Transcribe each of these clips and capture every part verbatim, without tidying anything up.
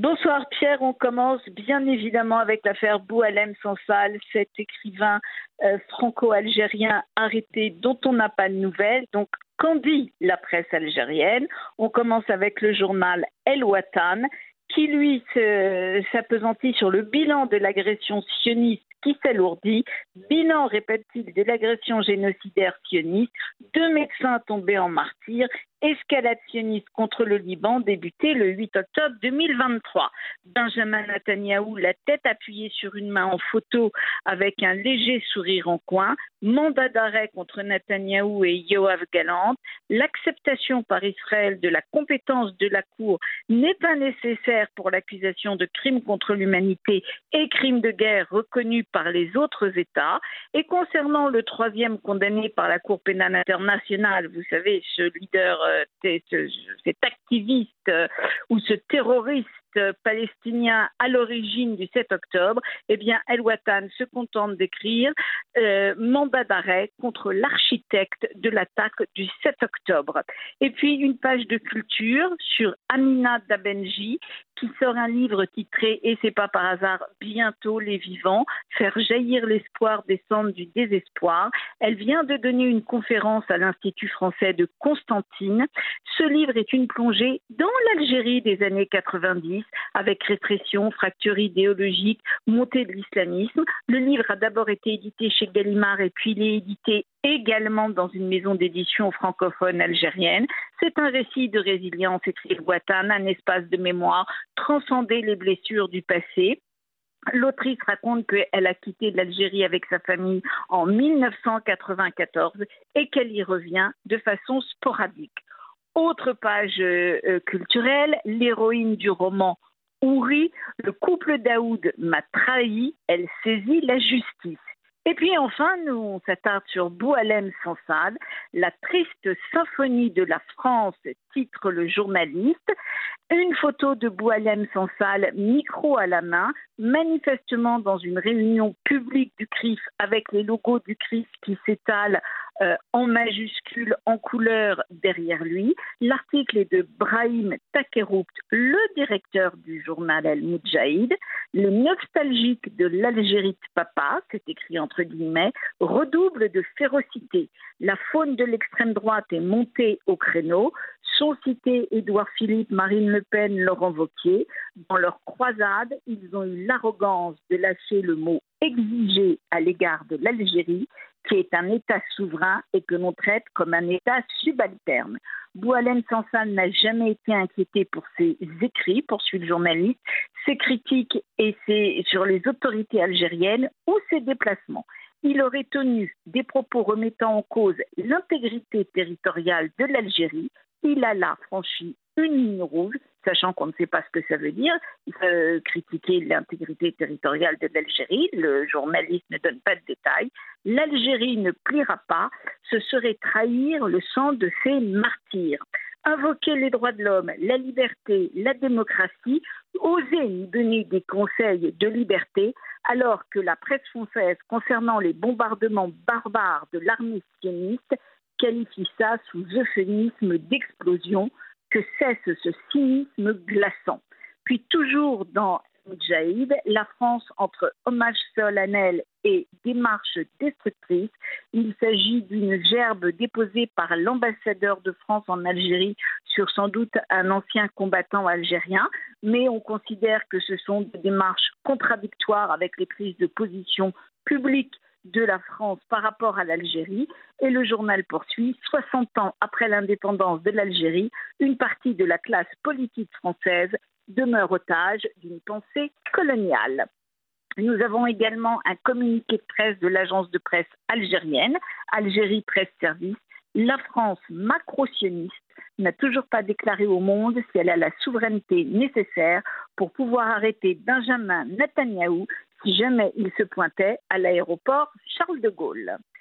Bonsoir Pierre, on commence bien évidemment avec l'affaire Boualem Sansal, cet écrivain euh, franco-algérien arrêté dont on n'a pas de nouvelles. Donc, qu'en dit la presse algérienne? On commence avec le journal El Watan qui lui s'appesantit sur le bilan de l'agression sioniste qui s'alourdit. Bilan, répète-t-il, de l'agression génocidaire sioniste, deux médecins tombés en martyrs, escalade sioniste contre le Liban débutée le huit octobre deux mille vingt-trois. Benjamin Netanyahou, la tête appuyée sur une main en photo avec un léger sourire en coin, mandat d'arrêt contre Netanyahou et Yoav Gallant. L'acceptation par Israël de la compétence de la Cour n'est pas nécessaire pour l'accusation de crimes contre l'humanité et crimes de guerre reconnus par les autres États. Et concernant le troisième condamné par la Cour pénale internationale, vous savez, ce leader, euh, ce, cet activiste euh, ou ce terroriste palestinien à l'origine du sept octobre, eh bien, El Watan se contente d'écrire euh, mandat d'arrêt contre l'architecte de l'attaque du sept octobre. Et puis, une page de culture sur Amina Dabenji, qui sort un livre titré « Et c'est pas par hasard, bientôt les vivants, faire jaillir l'espoir, descendre du désespoir ». Elle vient de donner une conférence à l'Institut français de Constantine. Ce livre est une plongée dans l'Algérie des années quatre-vingt-dix, avec répression, fracture idéologique, montée de l'islamisme. Le livre a d'abord été édité chez Gallimard et puis il est édité également dans une maison d'édition francophone algérienne. C'est un récit de résilience, écrit Watan, un espace de mémoire, transcender les blessures du passé. L'autrice raconte qu'elle a quitté l'Algérie avec sa famille en mille neuf cent quatre-vingt-quatorze et qu'elle y revient de façon sporadique. Autre page euh, culturelle, l'héroïne du roman Houri, le couple Daoud m'a trahi, elle saisit la justice. Et puis enfin, nous on s'attarde sur Boualem Sansal, la triste symphonie de la France, titre le journaliste. Une photo de Boualem Sansal, micro à la main, manifestement dans une réunion publique du C R I F avec les logos du C R I F qui s'étalent euh, en majuscules, en couleur derrière lui. L'article est de Brahim Takeroupt, le directeur du journal El Moudjahid. Le nostalgique de l'Algérie de papa, c'est écrit entre guillemets, redouble de férocité. La faune de l'extrême droite est montée au créneau. Sont cités Édouard Philippe, Marine Le Pen, Laurent Wauquiez. Dans leur croisade, ils ont eu l'arrogance de lâcher le mot exigé à l'égard de l'Algérie, qui est un État souverain et que l'on traite comme un État subalterne. Boualem Sansal n'a jamais été inquiété pour ses écrits, poursuit le journaliste, ses critiques et ses, sur les autorités algériennes ou ses déplacements. Il aurait tenu des propos remettant en cause l'intégrité territoriale de l'Algérie. Il a là franchi une ligne rouge, sachant qu'on ne sait pas ce que ça veut dire, euh, critiquer l'intégrité territoriale de l'Algérie, le journaliste ne donne pas de détails. L'Algérie ne pliera pas, ce serait trahir le sang de ses martyrs. Invoquer les droits de l'homme, la liberté, la démocratie, oser nous donner des conseils de liberté, alors que la presse française, concernant les bombardements barbares de l'armée sioniste, qualifie ça sous euphémisme d'explosion. Que cesse ce cynisme glaçant. Puis toujours dans Moudjahid, la France entre hommage solennel et démarche destructrice. Il s'agit d'une gerbe déposée par l'ambassadeur de France en Algérie sur sans doute un ancien combattant algérien, mais on considère que ce sont des démarches contradictoires avec les prises de position publiques de la France par rapport à l'Algérie. Et le journal poursuit, soixante ans après l'indépendance de l'Algérie, une partie de la classe politique française demeure otage d'une pensée coloniale. Nous avons également un communiqué de presse de l'agence de presse algérienne, Algérie Presse Service. La France macro-sioniste n'a toujours pas déclaré au monde si elle a la souveraineté nécessaire pour pouvoir arrêter Benjamin Netanyahou si jamais il se pointait à l'aéroport Charles de Gaulle.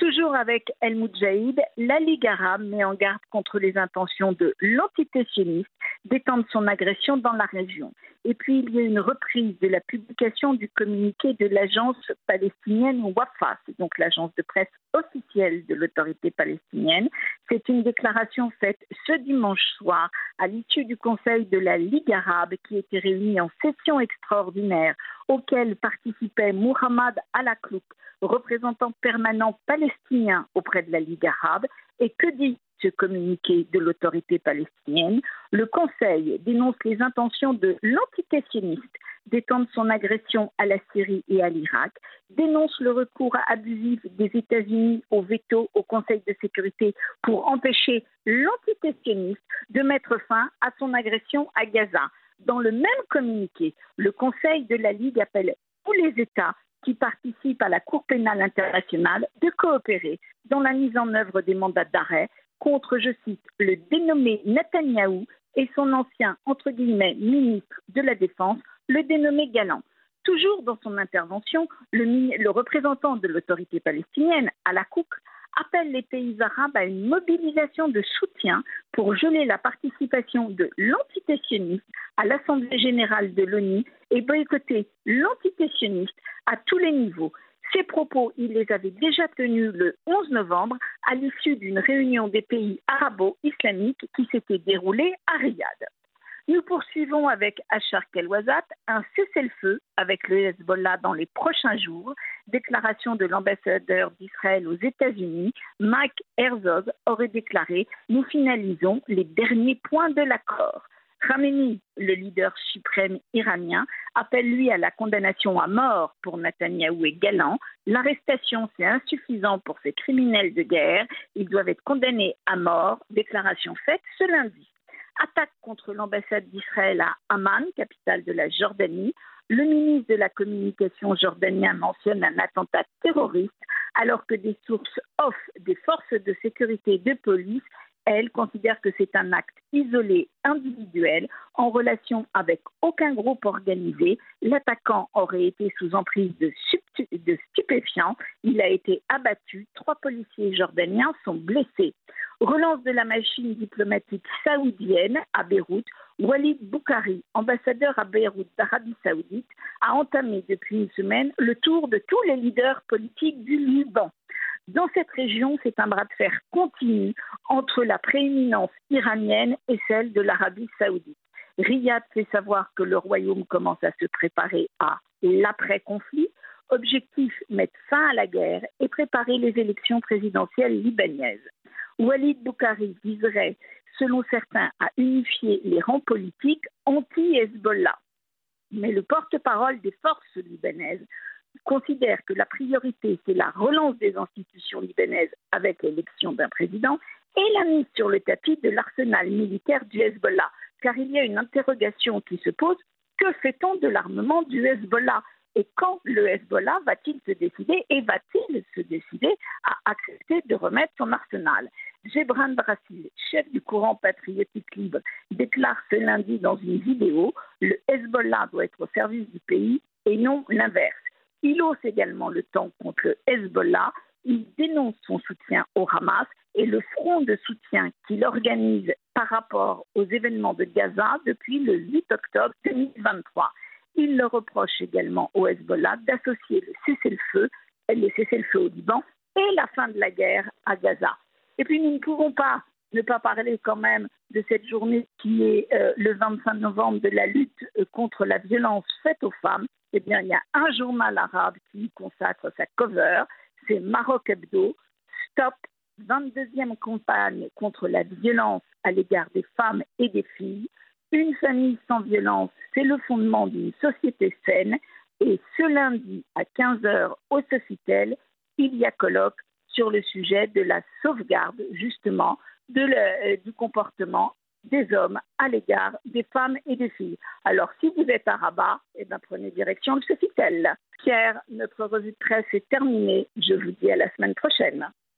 Toujours avec El Moudjahid, la Ligue arabe met en garde contre les intentions de l'entité sioniste d'étendre son agression dans la région. Et puis, il y a une reprise de la publication du communiqué de l'agence palestinienne Wafa, c'est donc l'agence de presse officielle de l'autorité palestinienne. C'est une déclaration faite ce dimanche soir à l'issue du Conseil de la Ligue arabe qui était réuni en session extraordinaire auquel participait Mohamed Al-Aklouk, représentant permanent palestinien auprès de la Ligue arabe. Et que dit ce communiqué de l'autorité palestinienne? Le Conseil dénonce les intentions de l'entité sioniste d'étendre son agression à la Syrie et à l'Irak, dénonce le recours abusif des États-Unis au veto au Conseil de sécurité pour empêcher l'entité sioniste de mettre fin à son agression à Gaza. Dans le même communiqué, le Conseil de la Ligue appelle tous les États qui participent à la Cour pénale internationale de coopérer dans la mise en œuvre des mandats d'arrêt contre, je cite, le dénommé Netanyahou et son ancien, entre guillemets, ministre de la Défense, le dénommé Galland. Toujours dans son intervention, le, le représentant de l'autorité palestinienne, Al-Aklouk, appelle les pays arabes à une mobilisation de soutien pour geler la participation de l'entité sioniste à l'Assemblée générale de l'ONU et boycotter l'entité sioniste à tous les niveaux. Ces propos, il les avait déjà tenus le onze novembre à l'issue d'une réunion des pays arabo-islamiques qui s'était déroulée à Riyad. Nous poursuivons avec Achar Kelwazat, un cessez-le-feu avec le Hezbollah dans les prochains jours. Déclaration de l'ambassadeur d'Israël aux États-Unis, Mike Herzog, aurait déclaré « Nous finalisons les derniers points de l'accord ». Khamenei, le leader suprême iranien, appelle lui à la condamnation à mort pour Netanyahou et Galland. L'arrestation, c'est insuffisant pour ces criminels de guerre. Ils doivent être condamnés à mort. Déclaration faite ce lundi. Attaque contre l'ambassade d'Israël à Amman, capitale de la Jordanie. Le ministre de la Communication jordanien mentionne un attentat terroriste, alors que des sources off des forces de sécurité de police, elles, considèrent que c'est un acte isolé, individuel, en relation avec aucun groupe organisé. L'attaquant aurait été sous emprise de, de stupéfiants. Il a été abattu. Trois policiers jordaniens sont blessés. Relance de la machine diplomatique saoudienne à Beyrouth. Walid Boukhari, ambassadeur à Beyrouth d'Arabie Saoudite, a entamé depuis une semaine le tour de tous les leaders politiques du Liban. Dans cette région, c'est un bras de fer continu entre la prééminence iranienne et celle de l'Arabie Saoudite. Riyad fait savoir que le royaume commence à se préparer à l'après-conflit. Objectif, mettre fin à la guerre et préparer les élections présidentielles libanaises. Walid Boukhari viserait, selon certains, à unifier les rangs politiques anti-Hezbollah. Mais le porte-parole des forces libanaises considère que la priorité, c'est la relance des institutions libanaises avec l'élection d'un président et la mise sur le tapis de l'arsenal militaire du Hezbollah. Car il y a une interrogation qui se pose, que fait-on de l'armement du Hezbollah ? Et quand le Hezbollah va-t-il se décider et va-t-il se décider à accepter de remettre son arsenal ? Gebran Brassil, chef du courant patriotique libre, déclare ce lundi dans une vidéo « Le Hezbollah doit être au service du pays et non l'inverse ». Il hausse également le ton contre le Hezbollah. Il dénonce son soutien au Hamas et le front de soutien qu'il organise par rapport aux événements de Gaza depuis le huit octobre deux mille vingt-trois. Il le reproche également au Hezbollah d'associer le cessez-le-feu, le cessez-le-feu au Liban et la fin de la guerre à Gaza. Et puis nous ne pouvons pas ne pas parler quand même de cette journée qui est euh, le vingt-cinq novembre de la lutte euh, contre la violence faite aux femmes. Eh bien, il y a un journal arabe qui consacre sa cover, c'est Maroc Hebdo, Stop, vingt-deuxième campagne contre la violence à l'égard des femmes et des filles. Une famille sans violence, c'est le fondement d'une société saine. Et ce lundi à quinze heures au Sofitel, il y a colloque sur le sujet de la sauvegarde, justement, de le, euh, du comportement des hommes à l'égard des femmes et des filles. Alors, si vous êtes à Rabat, eh bien, prenez direction le Sofitel. Pierre, notre revue de presse est terminée. Je vous dis à la semaine prochaine.